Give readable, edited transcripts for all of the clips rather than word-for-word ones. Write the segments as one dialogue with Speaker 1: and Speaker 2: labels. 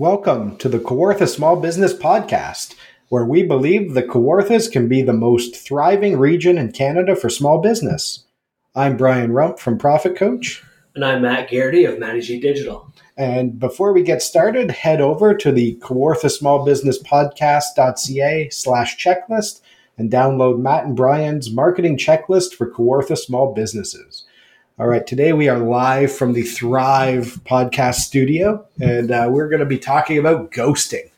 Speaker 1: Welcome to the Kawartha Small Business Podcast, where we believe the Kawarthas can be the most thriving region in Canada for small business. I'm Brian Rump from Profit Coach.
Speaker 2: And I'm Matt Garrity of Managing Digital.
Speaker 1: And before we get started, head over to the Kawartha Small Business Podcast.ca/checklist and download Matt and Brian's marketing checklist for Kawartha small businesses. All right, today we are live from the Thrive podcast studio, and we're going to be talking about ghosting.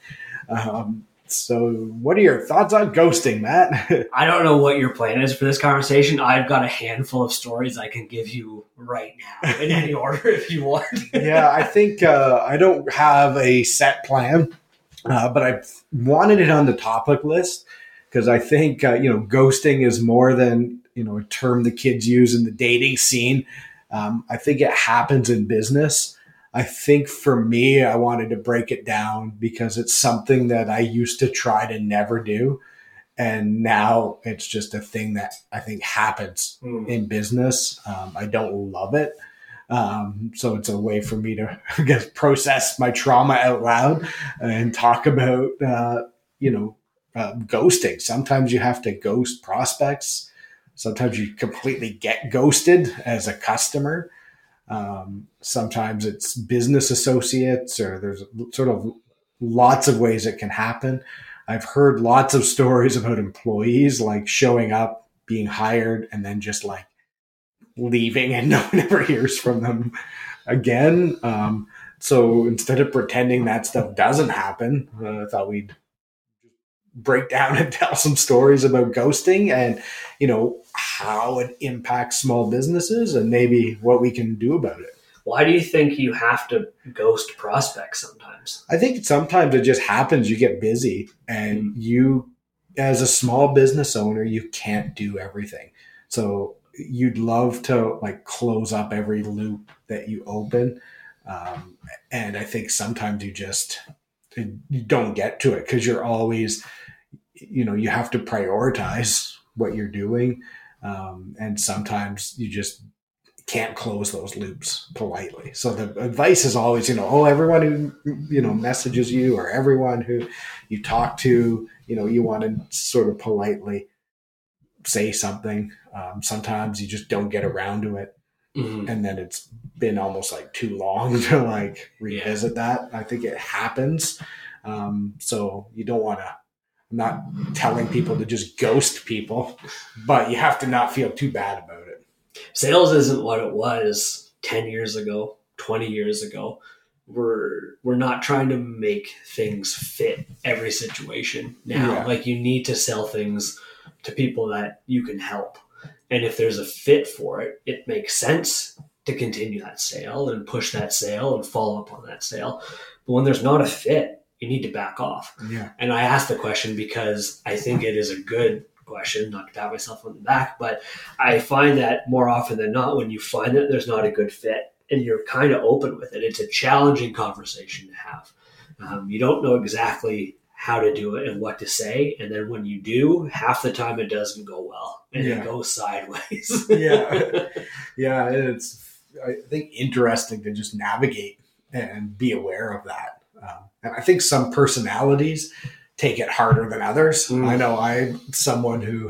Speaker 1: So what are your thoughts on ghosting, Matt?
Speaker 2: I don't know what your plan is for this conversation. I've got a handful of stories I can give you right now in any order if you want.
Speaker 1: Yeah, I think I don't have a set plan, but I wanted it on the topic list because I think, ghosting is more than a term the kids use in the dating scene. I think it happens in business. I think for me, I wanted to break it down because it's something that I used to try to never do. And now it's just a thing that I think happens in business. I don't love it. So it's a way for me to, process my trauma out loud and talk about, ghosting. Sometimes you have to ghost prospects. Sometimes you completely get ghosted as a customer. Sometimes it's business associates, or there's sort of lots of ways it can happen. I've heard lots of stories about employees like showing up, being hired, and then just like leaving and no one ever hears from them again. So instead of pretending that stuff doesn't happen, I thought we'd break down and tell some stories about ghosting and, how it impacts small businesses and maybe what we can do about it.
Speaker 2: Why do you think you have to ghost prospects sometimes?
Speaker 1: I think sometimes it just happens. You get busy and you, as a small business owner, you can't do everything. So you'd love to close up every loop that you open. And I think sometimes you don't get to it because you're always, you have to prioritize what you're doing. And sometimes you just can't close those loops politely. So the advice is always, everyone who, messages you or everyone who you talk to, you want to sort of politely say something. Sometimes you just don't get around to it. Mm-hmm. And then it's been almost too long to revisit that. I think it happens. So you don't want to, I'm not telling people to just ghost people, but you have to not feel too bad about it.
Speaker 2: Sales isn't what it was 10 years ago, 20 years ago. We're not trying to make things fit every situation now.
Speaker 1: Yeah.
Speaker 2: You need to sell things to people that you can help. And if there's a fit for it, it makes sense to continue that sale and push that sale and follow up on that sale. But when there's not a fit, you need to back off.
Speaker 1: Yeah.
Speaker 2: And I asked the question because I think it is a good question, not to pat myself on the back, but I find that more often than not, when you find that there's not a good fit and you're kind of open with it, it's a challenging conversation to have. You don't know exactly how to do it and what to say. And then when you do, half the time it doesn't go well and it goes sideways.
Speaker 1: Yeah. It's, I think, interesting to just navigate and be aware of that. And I think some personalities take it harder than others. I know I'm someone who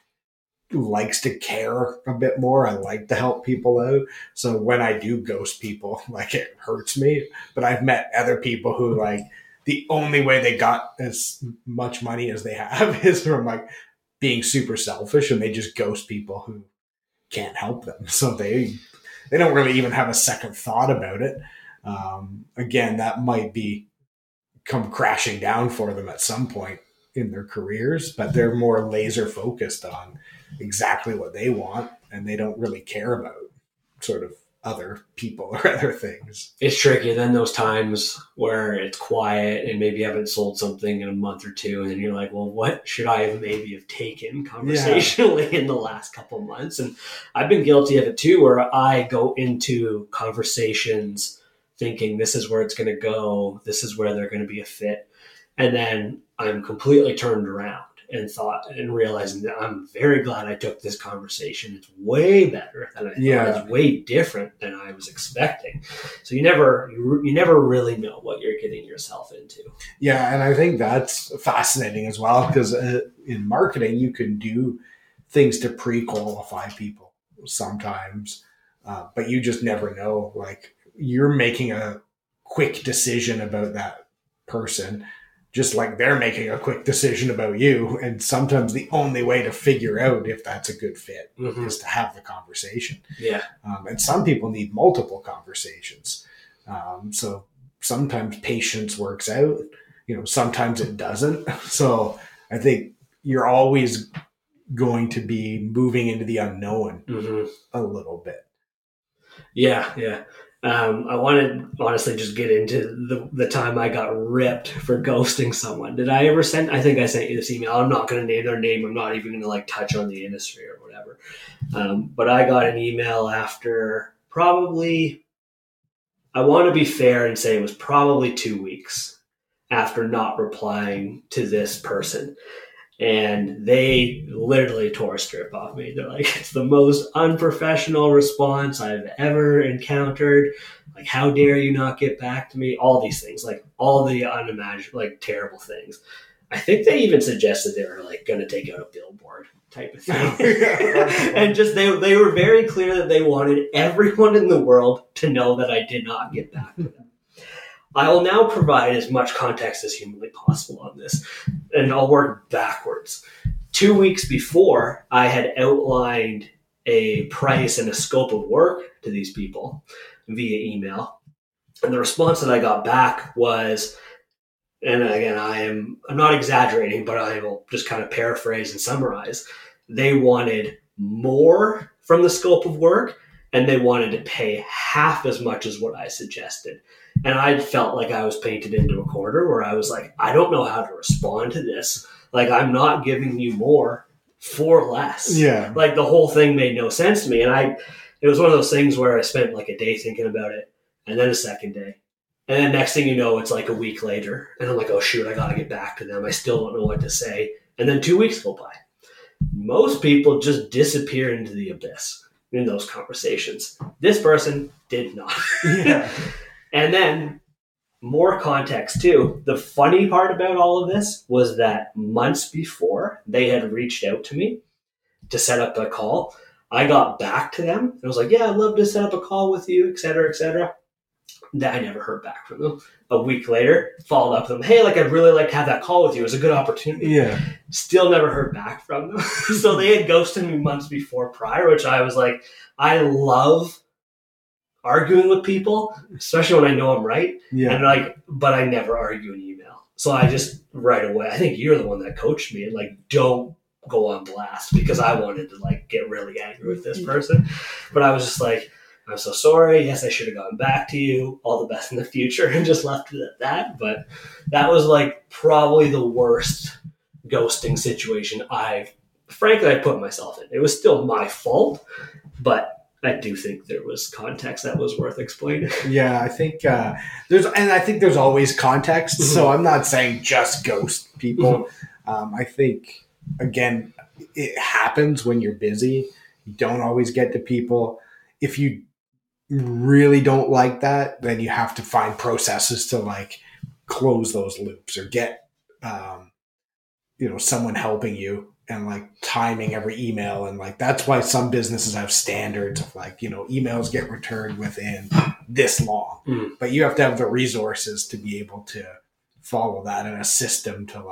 Speaker 1: likes to care a bit more. I like to help people out. So when I do ghost people, it hurts me. But I've met other people who the only way they got as much money as they have is from being super selfish, and they just ghost people who can't help them. So they don't really even have a second thought about it. Again, that might come crashing down for them at some point in their careers, but they're more laser focused on exactly what they want, and they don't really care about sort of other people or other things.
Speaker 2: It's tricky. Then those times where it's quiet and maybe you haven't sold something in a month or two, and then you're like, well, what should I have taken conversationally in the last couple of months? And I've been guilty of it too, where I go into conversations thinking this is where it's going to go. This is where they're going to be a fit. And then I'm completely turned around and thought and realizing that I'm very glad I took this conversation. It's way better than I thought. It's way different than I was expecting. So you never really know what you're getting yourself into.
Speaker 1: Yeah, and I think that's fascinating as well, because in marketing you can do things to pre-qualify people sometimes, but you just never know. Like, you're making a quick decision about that person, just like they're making a quick decision about you. And sometimes the only way to figure out if that's a good fit is to have the conversation.
Speaker 2: Yeah.
Speaker 1: And some people need multiple conversations. So sometimes patience works out, sometimes it doesn't. So I think you're always going to be moving into the unknown a little bit.
Speaker 2: Yeah. Yeah. I wanted to honestly just get into the time I got ripped for ghosting someone. Did I ever send? I think I sent you this email. I'm not going to name their name. I'm not even going to touch on the industry or whatever. But I got an email after probably, I want to be fair and say it was probably 2 weeks after not replying to this person. And they literally tore a strip off me. They're like, it's the most unprofessional response I've ever encountered. Like, how dare you not get back to me? All these things, all the unimaginable, terrible things. I think they even suggested they were going to take out a billboard type of thing. And just, they were very clear that they wanted everyone in the world to know that I did not get back to them. I will now provide as much context as humanly possible on this, and I'll work backwards. 2 weeks before, I had outlined a price and a scope of work to these people via email. And the response that I got back was, and again, I'm not exaggerating, but I will just kind of paraphrase and summarize. They wanted more from the scope of work, and they wanted to pay half as much as what I suggested. And I felt like I was painted into a corner where I was like, I don't know how to respond to this. I'm not giving you more for less.
Speaker 1: Yeah.
Speaker 2: The whole thing made no sense to me. And it was one of those things where I spent a day thinking about it, and then a second day. And then next thing you know, it's a week later. And I'm like, oh shoot, I got to get back to them. I still don't know what to say. And then 2 weeks go by. Most people just disappear into the abyss in those conversations. This person did not.
Speaker 1: Yeah.
Speaker 2: And then, more context too, the funny part about all of this was that months before they had reached out to me to set up a call, I got back to them and I was like, yeah, I'd love to set up a call with you, et cetera, et cetera. That I never heard back from them. A week later, followed up with them, hey, I'd really like to have that call with you. It was a good opportunity.
Speaker 1: Yeah.
Speaker 2: Still never heard back from them. So they had ghosted me months before prior, which I was like, I love arguing with people, especially when I know I'm right.
Speaker 1: Yeah.
Speaker 2: And but I never argue in email. So I just right away, I think you're the one that coached me and don't go on blast, because I wanted to get really angry with this person. But I was just like, I'm so sorry. Yes, I should have gotten back to you. All the best in the future, and just left it at that. But that was probably the worst ghosting situation I put myself in. It was still my fault, but I do think there was context that was worth explaining.
Speaker 1: Yeah, I think there's always context. Mm-hmm. So I'm not saying just ghost people. Mm-hmm. I think, again, it happens when you're busy. You don't always get to people. If you really don't like that, then you have to find processes to close those loops, or get someone helping you. And timing every email, and that's why some businesses have standards of emails get returned within this long. But you have to have the resources to be able to follow that, and a system to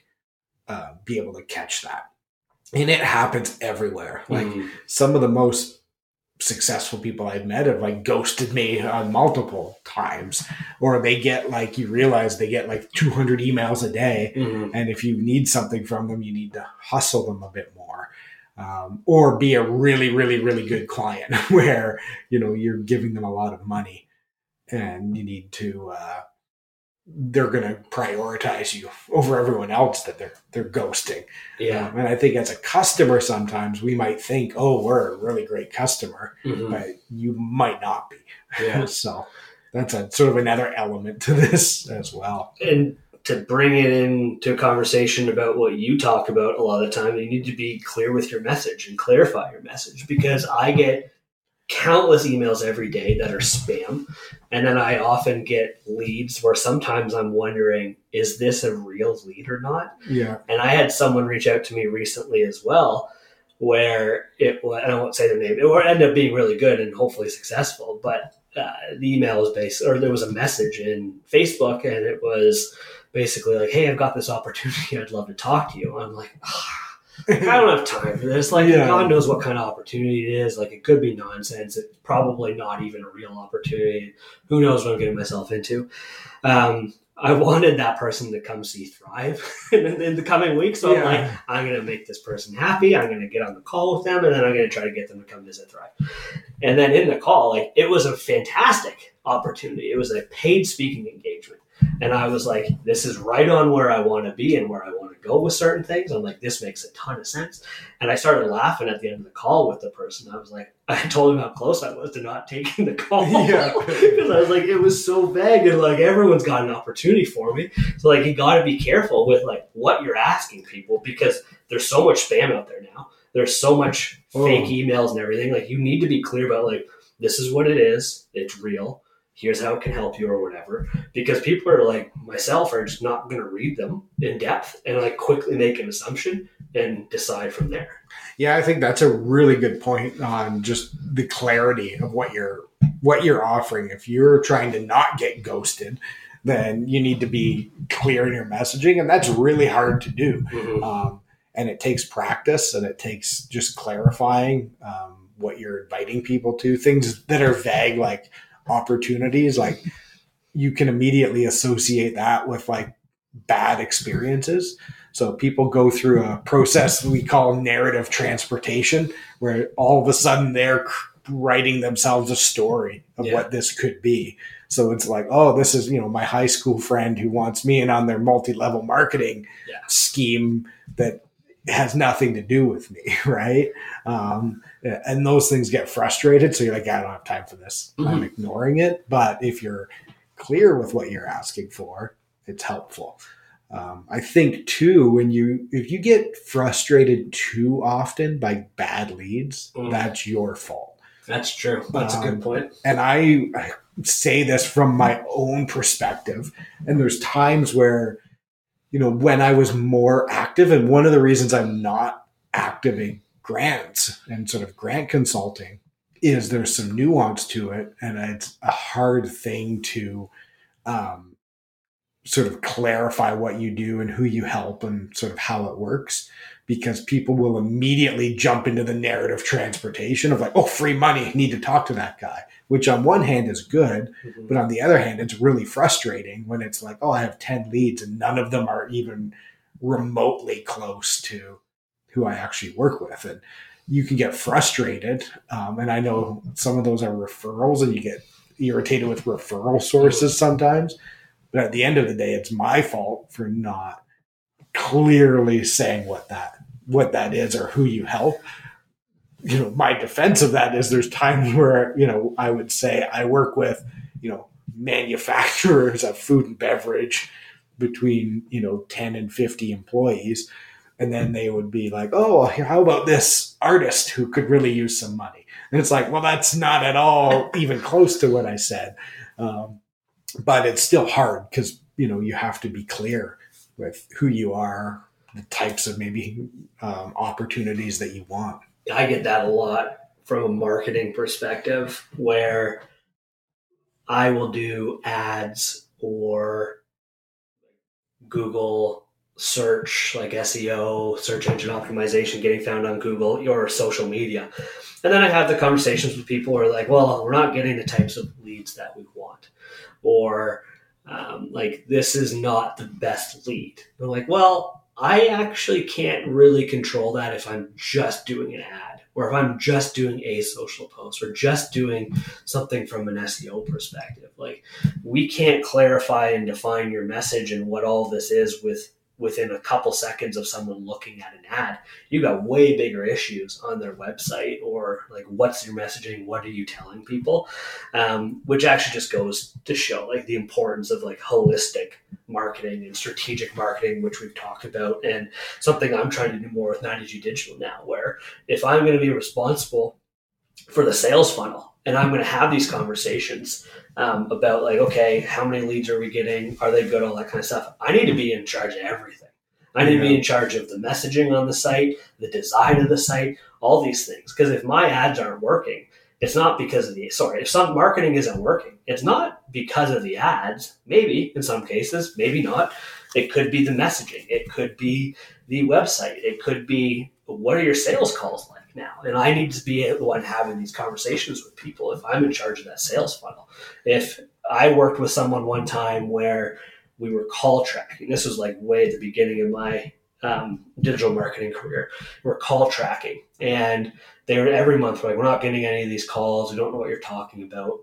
Speaker 1: be able to catch that. And it happens everywhere. Some of the most successful people I've met have ghosted me on multiple times, or they get you realize they get 200 emails a day. Mm-hmm. And if you need something from them, you need to hustle them a bit more, or be a really, really, really good client where, you're giving them a lot of money, and you need to, they're going to prioritize you over everyone else that they're ghosting.
Speaker 2: Yeah.
Speaker 1: And I think as a customer, sometimes we might think, oh, we're a really great customer, mm-hmm. but you might not be.
Speaker 2: Yeah.
Speaker 1: So that's a sort of another element to this as well.
Speaker 2: And to bring it into a conversation about what you talk about a lot of the time, you need to be clear with your message and clarify your message, because I get countless emails every day that are spam. And then I often get leads where sometimes I'm wondering, is this a real lead or not?
Speaker 1: Yeah.
Speaker 2: And I had someone reach out to me recently as well, where it was, I won't say their name, it ended up being really good and hopefully successful, but the email was based, or there was a message in Facebook, and it was basically like, hey, I've got this opportunity, I'd love to talk to you. I'm like, I don't have time for this. Like, God knows what kind of opportunity it is. Like, it could be nonsense. It's probably not even a real opportunity. Who knows what I'm getting myself into? I wanted that person to come see Thrive in the coming weeks. So I'm like, I'm going to make this person happy. I'm going to get on the call with them, and then I'm going to try to get them to come visit Thrive. And then in the call, like, it was a fantastic opportunity. It was a paid speaking engagement. And I was like, this is right on where I want to be and where I want to go with certain things. I'm like, this makes a ton of sense. And I started laughing at the end of the call with the person. I was like, I told him how close I was to not taking the call. Because I was like, it was so vague, and like, everyone's got an opportunity for me. So like, you got to be careful with like what you're asking people, because there's so much spam out there now. There's so much fake emails and everything. Like, you need to be clear about like, this is what it is. It's real. Here's how it can help you or whatever, because people are like myself are just not going to read them in depth and like quickly make an assumption and decide from there.
Speaker 1: Yeah, I think that's a really good point on just the clarity of what you're offering. If you're trying to not get ghosted, then you need to be clear in your messaging, and that's really hard to do. Mm-hmm. And it takes practice, and it takes just clarifying what you're inviting people to. Things that are vague, like opportunities, like you can immediately associate that with like bad experiences. So people go through a process we call narrative transportation, where all of a sudden they're writing themselves a story of what this could be. So it's like, oh, this is, my high school friend who wants me in on their multi-level marketing scheme that has nothing to do with me, right? And those things get frustrated. So you're like, I don't have time for this. Mm-hmm. I'm ignoring it. But if you're clear with what you're asking for, it's helpful. I think too, if you get frustrated too often by bad leads, that's your fault.
Speaker 2: That's true. That's a good point.
Speaker 1: And I say this from my own perspective. And there's times where, when I was more active, and one of the reasons I'm not active in grants and sort of grant consulting is there's some nuance to it. And it's a hard thing to sort of clarify what you do and who you help and sort of how it works, because people will immediately jump into the narrative transportation of like, oh, free money, need to talk to that guy, which on one hand is good, but on the other hand, it's really frustrating when it's like, oh, I have 10 leads and none of them are even remotely close to who I actually work with. And you can get frustrated. And I know some of those are referrals, and you get irritated with referral sources sometimes. But at the end of the day, it's my fault for not clearly saying what that is or who you help. My defense of that is there's times where, I would say I work with, manufacturers of food and beverage between, 10 and 50 employees. And then they would be like, oh, how about this artist who could really use some money? And it's like, well, that's not at all even close to what I said. But it's still hard because, you have to be clear with who you are, the types of maybe opportunities that you want.
Speaker 2: I get that a lot from a marketing perspective, where I will do ads or Google search, like SEO, search engine optimization, getting found on Google or social media. And then I have the conversations with people who are like, well, we're not getting the types of leads that we want. Or like, this is not the best lead. They're like, well, I actually can't really control that if I'm just doing an ad, or if I'm just doing a social post, or just doing something from an SEO perspective. Like, we can't clarify and define your message and what all this is with within a couple seconds of someone looking at an ad. You got way bigger issues on their website, or like, what's your messaging? What are you telling people? Which actually just goes to show like the importance of like holistic marketing and strategic marketing, which we've talked about, and something I'm trying to do more with 92 Digital now, where if I'm going to be responsible for the sales funnel and I'm going to have these conversations about like, okay, how many leads are we getting? Are they good? All that kind of stuff. I need to be in charge of everything. I need to be in charge of the messaging on the site, the design of the site, all these things. Because if my ads aren't working, it's not because of if some marketing isn't working, it's not because of the ads. Maybe in some cases, maybe not. It could be the messaging. It could be the website. It could be, what are your sales calls like now? And I need to be the one having these conversations with people if I'm in charge of that sales funnel. If I worked with someone one time where we were call tracking, this was like way at the beginning of my digital marketing career, we're call tracking, and they were every month like, we're not getting any of these calls. We don't know what you're talking about.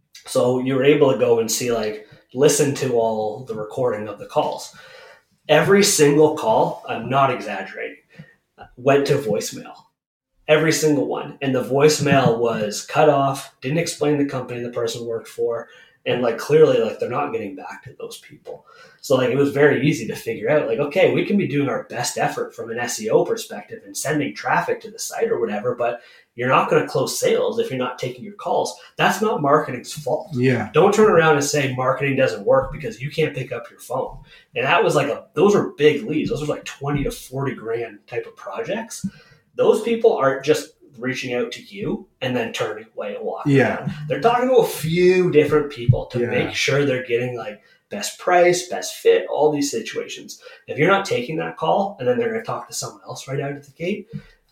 Speaker 2: So you were able to go and see, like, listen to all the recording of the calls. Every single call, I'm not exaggerating, went to voicemail. Every single one. And the voicemail was cut off, didn't explain the company the person worked for, and like clearly like they're not getting back to those people. So like it was very easy to figure out like, okay, we can be doing our best effort from an SEO perspective and sending traffic to the site or whatever, but you're not going to close sales if you're not taking your calls. That's not marketing's fault.
Speaker 1: Yeah.
Speaker 2: Don't turn around and say marketing doesn't work because you can't pick up your phone. And that was like those were big leads. Those were like 20 to 40 grand type of projects. Those people aren't just reaching out to you and then turning away and walking around. They're talking to a few different people to make sure they're getting like best price, best fit, all these situations. If you're not taking that call and then they're going to talk to someone else right out of the gate,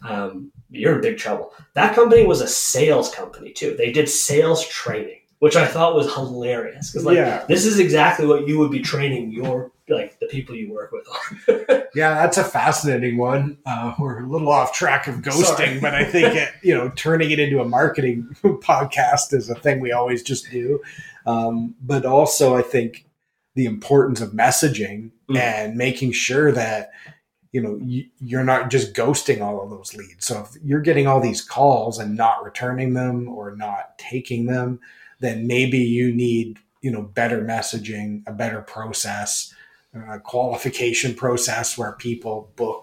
Speaker 2: you're in big trouble. That company was a sales company too. They did sales training, which I thought was hilarious because this is exactly what you would be training your the people you work with on.
Speaker 1: Yeah, that's a fascinating one. We're a little off track of ghosting, but I think turning it into a marketing podcast is a thing we always just do. But also, I think the importance of messaging and making sure that you're not just ghosting all of those leads. So if you're getting all these calls and not returning them or not taking them, then maybe you need better messaging, a better process. A qualification process where people book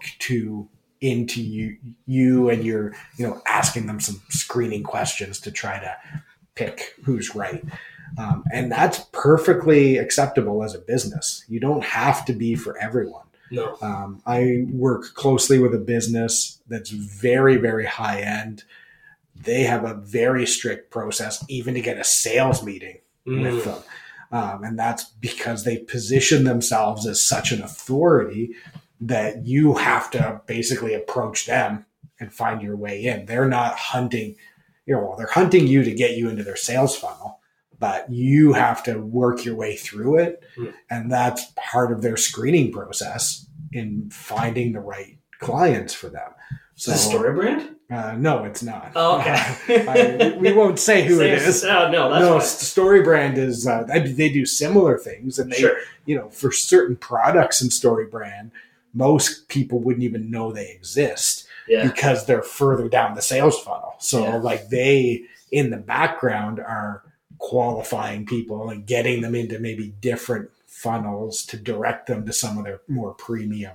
Speaker 1: into you and you're asking them some screening questions to try to pick who's right, and that's perfectly acceptable as a business. You don't have to be for everyone.
Speaker 2: No.
Speaker 1: I work closely with a business that's very, very high end. They have a very strict process even to get a sales meeting with them. And that's because they position themselves as such an authority that you have to basically approach them and find your way in. They're not hunting, they're hunting you to get you into their sales funnel, but you have to work your way through it. And that's part of their screening process in finding the right clients for them.
Speaker 2: So, is it StoryBrand?
Speaker 1: No, it's not.
Speaker 2: Oh, okay.
Speaker 1: We won't say who it is.
Speaker 2: No, that's fine.
Speaker 1: StoryBrand is they do similar things, and they, for certain products in StoryBrand, most people wouldn't even know they exist because they're further down the sales funnel. So they in the background are qualifying people and getting them into maybe different funnels to direct them to some of their more premium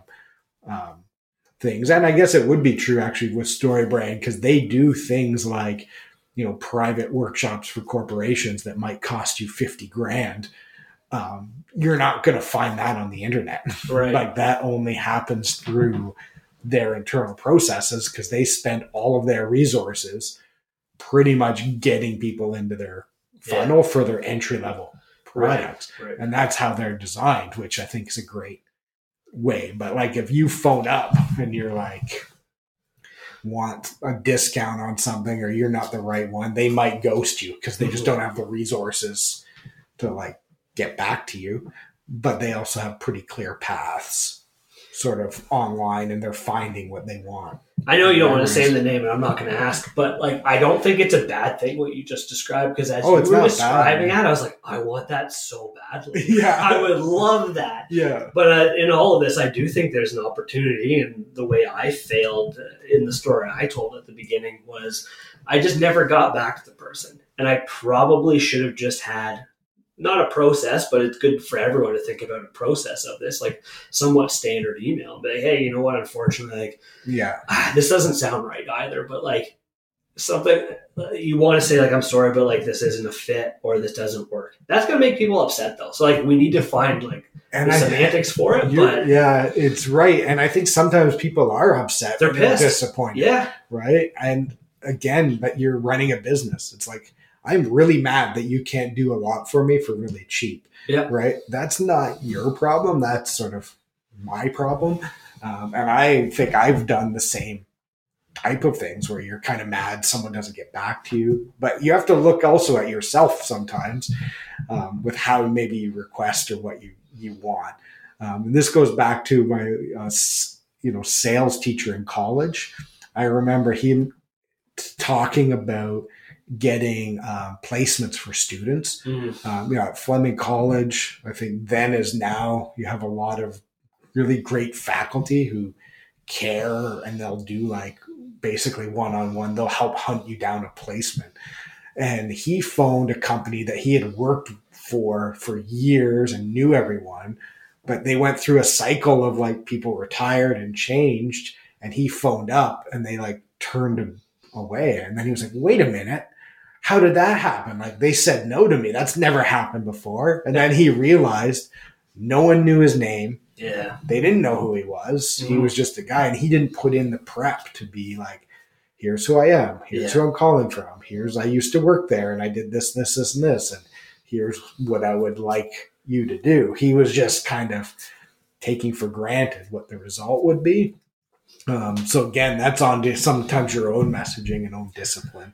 Speaker 1: things. And I guess it would be true actually with StoryBrand because they do things like, private workshops for corporations that might cost you 50 grand. You're not going to find that on the internet.
Speaker 2: Right.
Speaker 1: Like that only happens through their internal processes because they spend all of their resources pretty much getting people into their funnel for their entry level products.
Speaker 2: Right.
Speaker 1: And that's how they're designed, which I think is a great way. But like if you phone up and you're like want a discount on something or you're not the right one, they might ghost you because they just don't have the resources to like get back to you. But they also have pretty clear paths. sort of online and they're finding what they want.
Speaker 2: I know you don't want to say the name, and I'm not going to ask, but like, I don't think it's a bad thing what you just described, because as you were describing that, I was like, I want that so badly.
Speaker 1: Yeah,
Speaker 2: I would love that.
Speaker 1: Yeah,
Speaker 2: but in all of this, I do think there's an opportunity, and the way I failed in the story I told at the beginning was I just never got back to the person, and I probably should have just had. Not a process, but it's good for everyone to think about a process of this, like somewhat standard email. But hey, you know what? Unfortunately, like, this doesn't sound right either. But like something you want to say, like, I'm sorry, but like this isn't a fit or this doesn't work. That's gonna make people upset though. So like we need to find like the semantics for it. But
Speaker 1: yeah, it's right. And I think sometimes people are upset.
Speaker 2: They're pissed,
Speaker 1: disappointed.
Speaker 2: Yeah,
Speaker 1: right. And again, that you're running a business. It's like, I'm really mad that you can't do a lot for me for really cheap.
Speaker 2: Yeah.
Speaker 1: Right. That's not your problem. That's sort of my problem. And I think I've done the same type of things where you're kind of mad someone doesn't get back to you. But you have to look also at yourself sometimes with how maybe you request or what you want. And this goes back to my sales teacher in college. I remember him talking about getting placements for students. At Fleming College, I think then as now, you have a lot of really great faculty who care, and they'll do like basically one-on-one. They'll help hunt you down a placement. And he phoned a company that he had worked for years and knew everyone, but they went through a cycle of like people retired and changed, and he phoned up and they like turned him away. And then he was like, wait a minute. How did that happen? Like, they said no to me. That's never happened before. And then he realized no one knew his name.
Speaker 2: Yeah.
Speaker 1: They didn't know who he was. He was just a guy, and he didn't put in the prep to be like, here's who I am. Here's who I'm calling from. Here's, I used to work there and I did this, this, this, and this. And here's what I would like you to do. He was just kind of taking for granted what the result would be. So again, that's on to sometimes your own messaging and own discipline.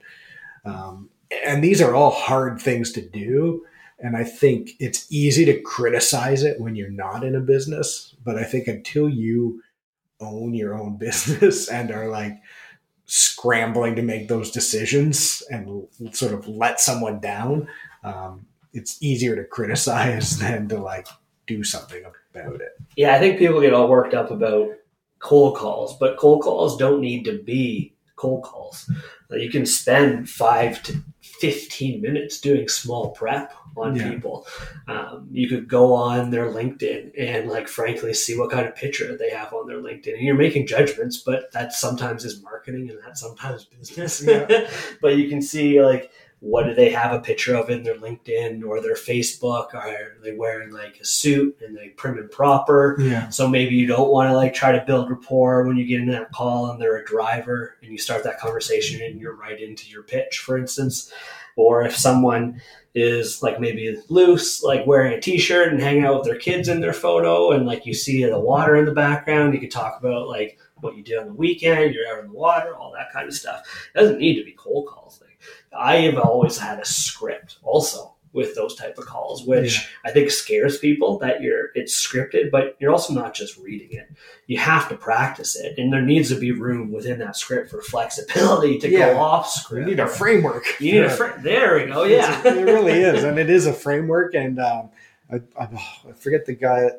Speaker 1: And these are all hard things to do. And I think it's easy to criticize it when you're not in a business. But I think until you own your own business and are like scrambling to make those decisions and sort of let someone down, it's easier to criticize than to like do something about it.
Speaker 2: Yeah, I think people get all worked up about cold calls, but cold calls don't need to be cold calls. You can spend 5 to 15 minutes doing small prep on people. You could go on their LinkedIn and like frankly see what kind of picture they have on their LinkedIn. And you're making judgments, but that sometimes is marketing and that's sometimes business. Yeah. But you can see like, what do they have a picture of in their LinkedIn or their Facebook? Are they wearing like a suit and they prim and proper?
Speaker 1: Yeah.
Speaker 2: So maybe you don't want to like try to build rapport when you get in that call and they're a driver and you start that conversation and you're right into your pitch, for instance. Or if someone is like maybe loose, like wearing a t-shirt and hanging out with their kids in their photo and like you see the water in the background, you could talk about like what you did on the weekend, you're out in the water, all that kind of stuff. It doesn't need to be cold calls. I have always had a script also with those type of calls, which I think scares people that it's scripted, but you're also not just reading it. You have to practice it. And there needs to be room within that script for flexibility to go off script.
Speaker 1: You need a framework.
Speaker 2: You need there we go. Yeah.
Speaker 1: It really is. And it is a framework. And I forget the guy,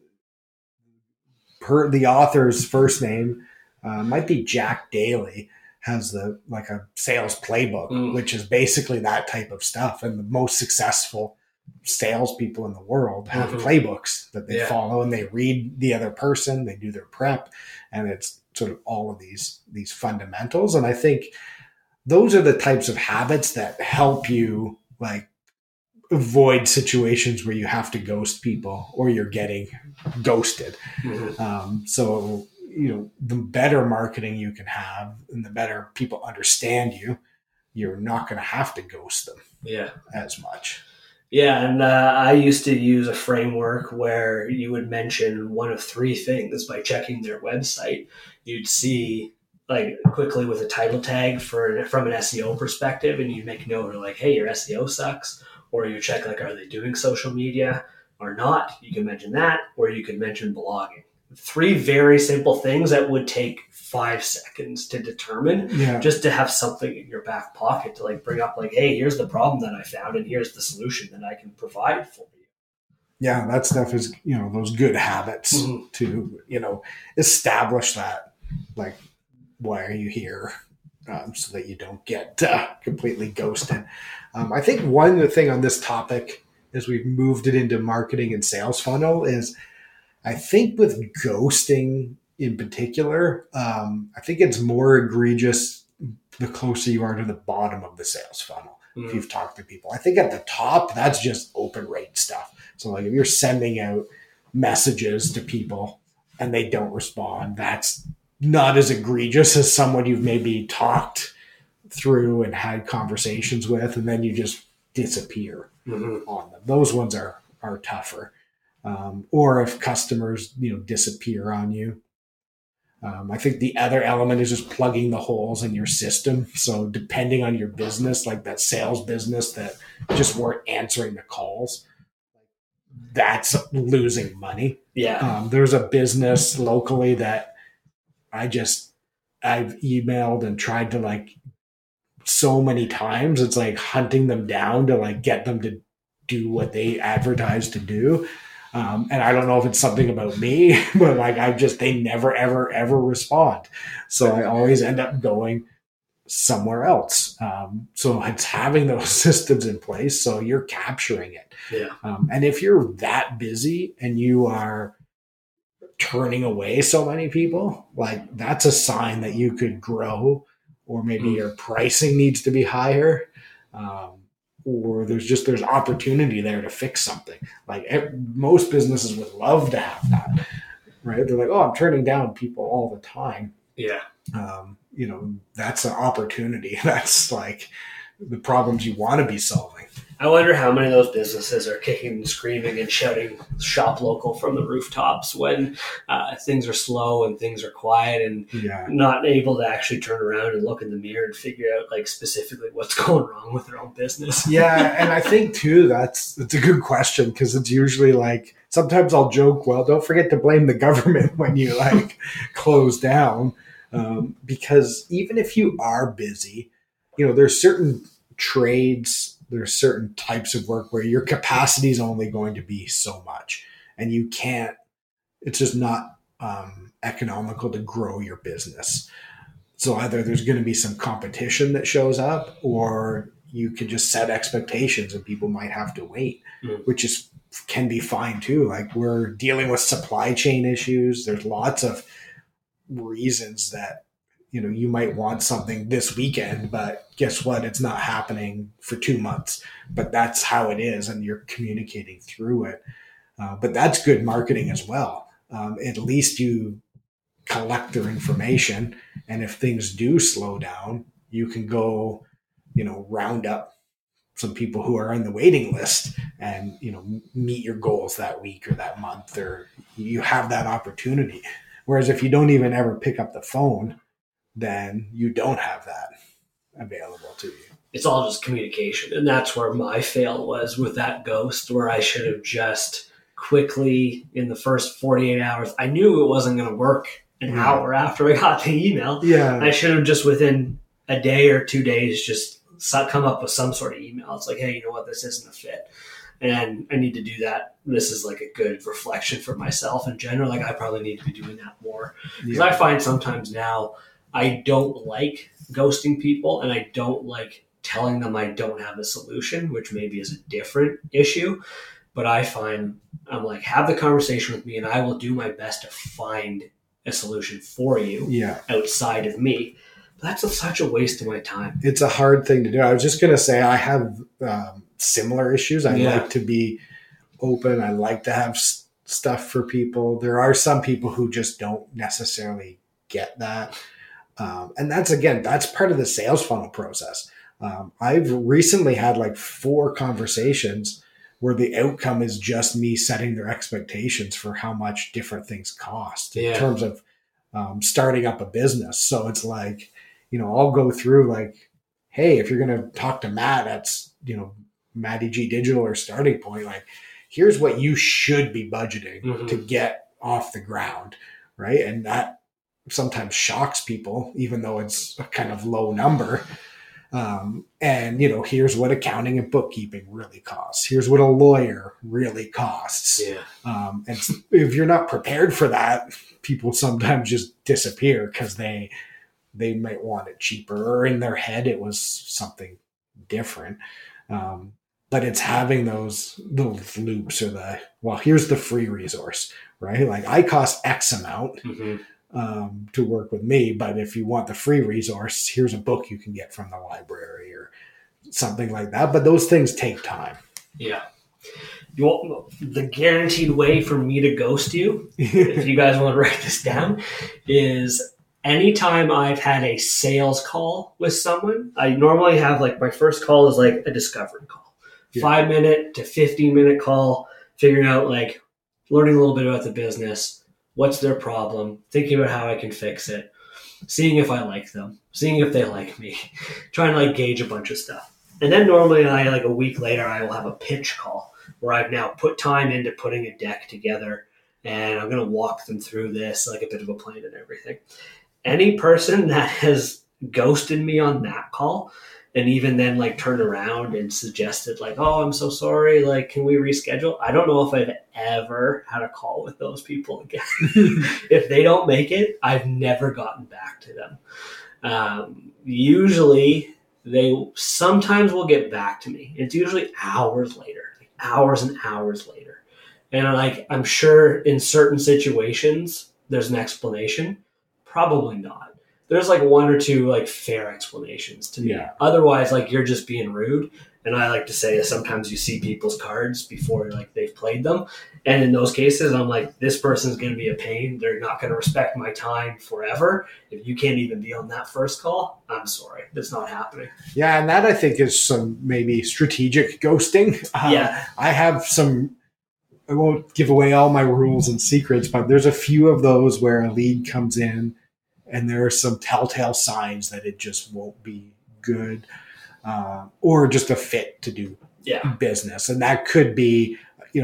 Speaker 1: the author's first name, might be Jack Daly. Has a sales playbook, which is basically that type of stuff. And the most successful salespeople in the world have playbooks that they follow, and they read the other person, they do their prep, and it's sort of all of these fundamentals. And I think those are the types of habits that help you like avoid situations where you have to ghost people or you're getting ghosted. So the better marketing you can have and the better people understand you, you're not going to have to ghost them as much.
Speaker 2: Yeah. And I used to use a framework where you would mention one of 3 things by checking their website. You'd see like quickly with a title tag from an SEO perspective, and you'd make note of like, hey, your SEO sucks. Or you check like, are they doing social media or not? You can mention that, or you can mention blogging. 3 very simple things that would take 5 seconds to determine, just to have something in your back pocket to like bring up like, hey, here's the problem that I found and here's the solution that I can provide for you.
Speaker 1: Yeah, that stuff is, those good habits to, establish that, like, why are you here? So that you don't get completely ghosted. I think one thing on this topic, as we've moved it into marketing and sales funnel, is I think with ghosting in particular, I think it's more egregious the closer you are to the bottom of the sales funnel. If you've talked to people, I think at the top, that's just open rate stuff. So like if you're sending out messages to people and they don't respond, that's not as egregious as someone you've maybe talked through and had conversations with, and then you just disappear on them. Those ones are tougher. Or if customers, disappear on you. I think the other element is just plugging the holes in your system. So depending on your business, like that sales business that just weren't answering the calls, that's losing money.
Speaker 2: Yeah.
Speaker 1: There's a business locally that I've emailed and tried to like so many times. It's like hunting them down to like get them to do what they advertise to do. And I don't know if it's something about me, but like they never, ever, ever respond. So I always end up going somewhere else. So it's having those systems in place so you're capturing it.
Speaker 2: Yeah.
Speaker 1: And if you're that busy and you are turning away so many people, like that's a sign that you could grow, or maybe your pricing needs to be higher. Or there's opportunity there to fix something. Like most businesses would love to have that, right? They're like, oh, I'm turning down people all the time.
Speaker 2: Yeah.
Speaker 1: That's an opportunity. That's like the problems you want to be solving.
Speaker 2: I wonder how many of those businesses are kicking and screaming and shouting shop local from the rooftops when things are slow and things are quiet and not able to actually turn around and look in the mirror and figure out like specifically what's going wrong with their own business.
Speaker 1: Yeah. And I think too, it's a good question, because it's usually like, sometimes I'll joke, well, don't forget to blame the government when you like close down. Because even if you are busy, there's certain trades, there's certain types of work where your capacity is only going to be so much, and it's just not economical to grow your business. So either there's going to be some competition that shows up, or you can just set expectations and people might have to wait, which can be fine too. Like we're dealing with supply chain issues. There's lots of reasons that you might want something this weekend, but guess what? It's not happening for 2 months, but that's how it is. And you're communicating through it. But that's good marketing as well. At least you collect their information. And if things do slow down, you can go, round up some people who are on the waiting list and, meet your goals that week or that month, or you have that opportunity. Whereas if you don't even ever pick up the phone, then you don't have that available to you.
Speaker 2: It's all just communication. And that's where my fail was with that ghost, where I should have just quickly, in the first 48 hours, I knew it wasn't going to work an hour after I got the email.
Speaker 1: Yeah.
Speaker 2: I should have just within a day or 2 days just come up with some sort of email. It's like, hey, you know what? This isn't a fit. And I need to do that. This is like a good reflection for myself in general. Like I probably need to be doing that more. Because I find sometimes now I don't like ghosting people, and I don't like telling them I don't have a solution, which maybe is a different issue. But I find I'm like, have the conversation with me and I will do my best to find a solution for you outside of me. But that's such a waste of my time.
Speaker 1: It's a hard thing to do. I was just going to say I have similar issues. I like to be open. I like to have stuff for people. There are some people who just don't necessarily get that. And that's part of the sales funnel process. I've recently had like 4 conversations where the outcome is just me setting their expectations for how much different things cost in terms of starting up a business. So it's like, I'll go through like, hey, if you're going to talk to Matt, that's, Matt EG Digital or Starting Point, like, here's what you should be budgeting to get off the ground, right? And that sometimes shocks people, even though it's a kind of low number. And, here's what accounting and bookkeeping really costs. Here's what a lawyer really costs.
Speaker 2: Yeah.
Speaker 1: And if you're not prepared for that, people sometimes just disappear because they might want it cheaper, or in their head it was something different. But it's having those loops, or here's the free resource, right? Like, I cost X amount to work with me, but if you want the free resource, here's a book you can get from the library or something like that. But those things take time.
Speaker 2: Yeah. The guaranteed way for me to ghost you, if you guys want to write this down, is anytime I've had a sales call with someone. I normally have, like, my first call is like a discovery call, 5-minute to 15-minute call, figuring out, like, learning a little bit about the business, what's their problem, thinking about how I can fix it, seeing if I like them, seeing if they like me, trying to, like, gauge a bunch of stuff. And then normally a week later, I will have a pitch call where I've now put time into putting a deck together, and I'm going to walk them through this, like a bit of a plan and everything. Any person that has ghosted me on that call, and even then, like, turned around and suggested, like, oh, I'm so sorry, like, can we reschedule? I don't know if I've ever had a call with those people again. If they don't make it, I've never gotten back to them. Usually, they sometimes will get back to me. It's usually hours later, like hours and hours later. And, like, I'm sure in certain situations, there's an explanation. Probably not. There's, like, one or two, like, fair explanations to me.
Speaker 1: Yeah.
Speaker 2: Otherwise, like, you're just being rude. And I like to say that sometimes you see people's cards before, like, they've played them. And in those cases, I'm like, this person's going to be a pain. They're not going to respect my time forever. If you can't even be on that first call, I'm sorry. That's not happening.
Speaker 1: Yeah, and that, I think, is some maybe strategic ghosting.
Speaker 2: Yeah.
Speaker 1: I have I won't give away all my rules and secrets, but there's a few of those where a lead comes in and there are some telltale signs that it just won't be good, or just a fit to do business. And that could be,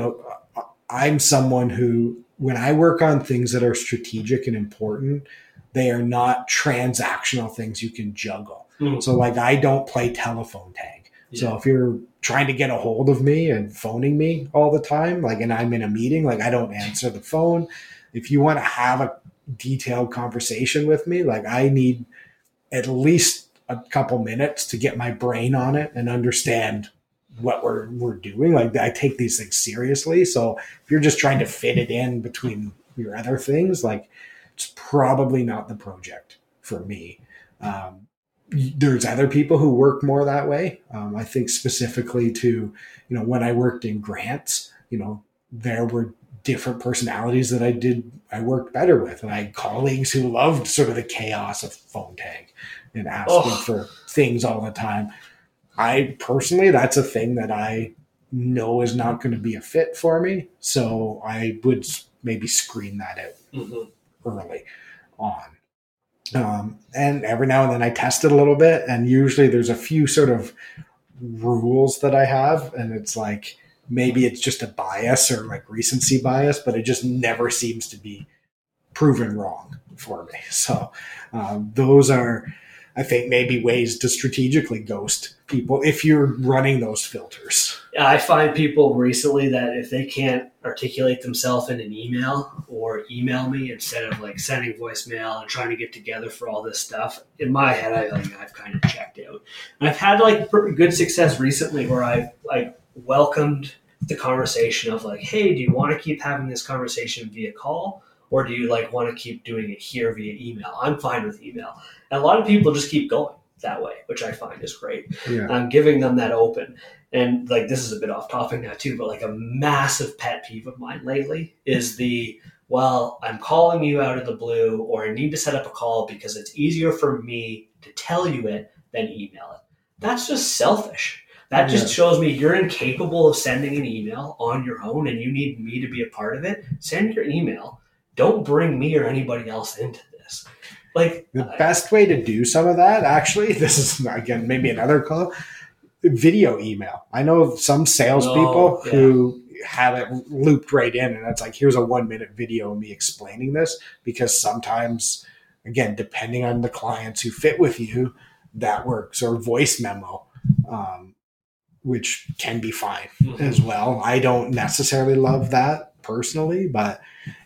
Speaker 1: I'm someone who, when I work on things that are strategic and important, they are not transactional things you can juggle. Mm-hmm. So, like, I don't play telephone tag. Yeah. So if you're trying to get a hold of me and phoning me all the time, like, and I'm in a meeting, like, I don't answer the phone. If you want to have a detailed conversation with me, like, I need at least a couple minutes to get my brain on it and understand what we're doing. Like, I take these things seriously. So if you're just trying to fit it in between your other things, like, it's probably not the project for me. There's other people who work more that way. I think specifically to, when I worked in grants, there were different personalities that I worked better with. And I had colleagues who loved sort of the chaos of phone tag and asking for things all the time. I personally, that's a thing that I know is not going to be a fit for me. So I would maybe screen that out early on. And every now and then I test it a little bit, and usually there's a few sort of rules that I have, and it's like, maybe it's just a bias or like recency bias, but it just never seems to be proven wrong for me. So those are, I think, maybe ways to strategically ghost people if you're running those filters.
Speaker 2: Yeah, I find people recently that if they can't articulate themselves in an email or email me instead of, like, sending voicemail and trying to get together for all this stuff, in my head, I've kind of checked out. And I've had, like, good success recently where I've, like, welcomed the conversation of, like, hey, do you want to keep having this conversation via call, or do you, like, want to keep doing it here via email? I'm fine with email. And a lot of people just keep going that way, which I find is great. Yeah. I'm giving them that open. And, like, this is a bit off topic now too, but, like, a massive pet peeve of mine lately is I'm calling you out of the blue, or I need to set up a call because it's easier for me to tell you it than email it. That's just selfish. That just shows me you're incapable of sending an email on your own and you need me to be a part of it. Send your email. Don't bring me or anybody else into this. Like,
Speaker 1: the best way to do some of that, actually, this is, again, maybe another call, video email. I know some salespeople who have it looped right in, and it's like, here's a 1-minute video of me explaining this, because sometimes, again, depending on the clients who fit with you, that works. Or voice memo, which can be fine as well. I don't necessarily love that personally, but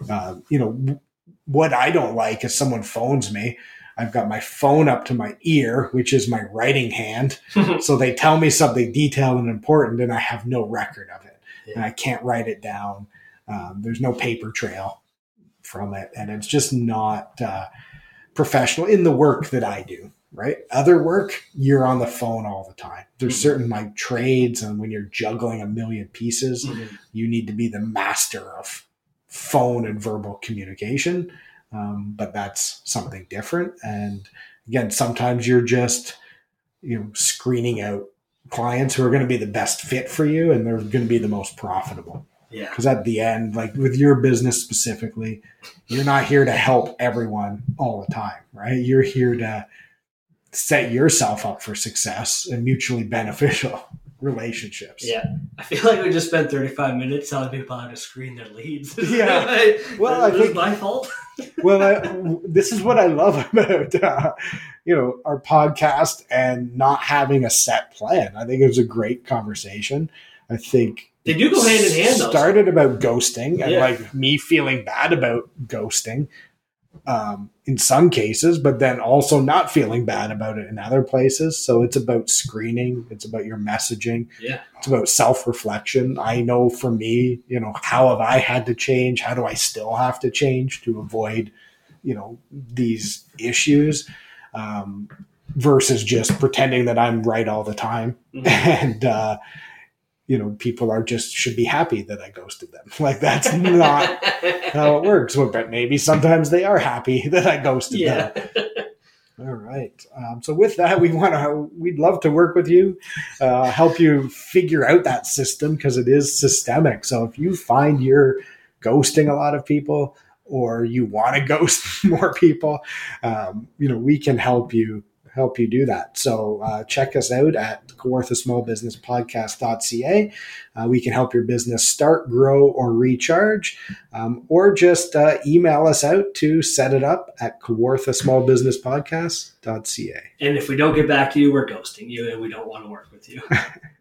Speaker 1: what I don't like is someone phones me. I've got my phone up to my ear, which is my writing hand. So they tell me something detailed and important, and I have no record of it. Yeah. And I can't write it down. There's no paper trail from it. And it's just not professional in the work that I do, right? Other work, you're on the phone all the time. There's certain like trades, and when you're juggling a million pieces, you need to be the master of phone and verbal communication. But that's something different. And again, sometimes you're just, screening out clients who are going to be the best fit for you, and they're going to be the most profitable. Yeah. Because at the end, like with your business specifically, you're not here to help everyone all the time, right? You're here to set yourself up for success and mutually beneficial relationships.
Speaker 2: Yeah. I feel like we just spent 35 minutes telling people how to screen their leads.
Speaker 1: Yeah. Well, I think
Speaker 2: my fault.
Speaker 1: Well, this is what I love about, our podcast and not having a set plan. I think it was a great conversation. I think
Speaker 2: they do go hand in hand, though.
Speaker 1: Started about ghosting and like me feeling bad about ghosting in some cases, but then also not feeling bad about it in other places. So it's about screening. It's about your messaging.
Speaker 2: Yeah.
Speaker 1: It's about self-reflection. I know for me, how have I had to change? How do I still have to change to avoid, these issues, versus just pretending that I'm right all the time. And, people should be happy that I ghosted them. Like, that's not how it works. But maybe sometimes they are happy that I ghosted them. All right. So with that, we'd love to work with you, help you figure out that system, because it is systemic. So if you find you're ghosting a lot of people, or you want to ghost more people, we can help you do that. So check us out at kawarthasmallbusinesspodcast.ca. We can help your business start, grow, or recharge, or just email us out to set it up at kawarthasmallbusinesspodcast.ca.
Speaker 2: And if we don't get back to you, we're ghosting you, and we don't want to work with you.